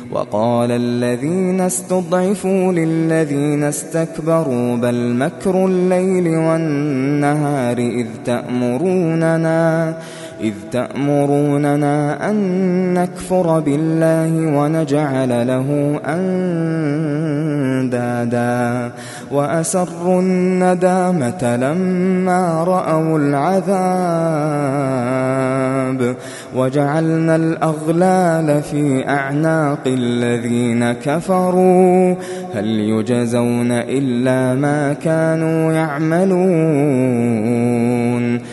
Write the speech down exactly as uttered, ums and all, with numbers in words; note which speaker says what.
Speaker 1: وقال الذين استضعفوا للذين استكبروا بل مكر الليل والنهار إذ تأمروننا إذ تأمروننا أن نكفر بالله ونجعل له أندادا وأسروا الندامة لما رأوا العذاب وجعلنا الأغلال في أعناق الذين كفروا هل يجزون إلا ما كانوا يعملون